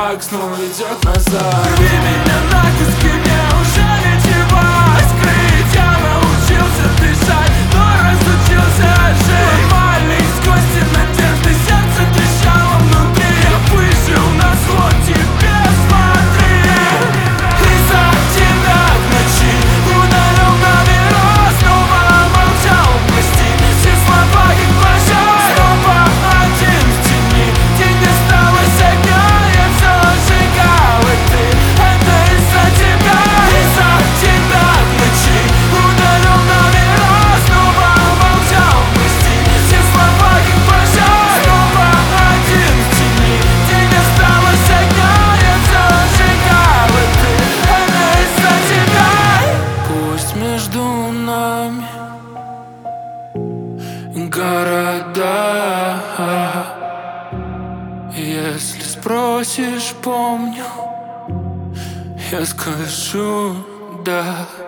шаг снова ведет назад. Рви меня на куски, мне уже нечего скрыть. Я научился дышать, но разучился жить. Ломали из кости надежды, сердце трещало внутри. Я выжил на зло тебе, смотри. Из-за тебя в ночи удалил номера, снова молчал, прости. Все слова как прощай, снова один в тени. День осталось огня, я все сжигал, и ты, это из-за тебя. Из-за тебя в ночи удалил номера, снова молчал, прости. Все слова как прощай, снова один в тени. День осталось огня, я все сжигал, и ты, это из-за тебя. Пусть между нами города, если спросишь, помню, я скажу да.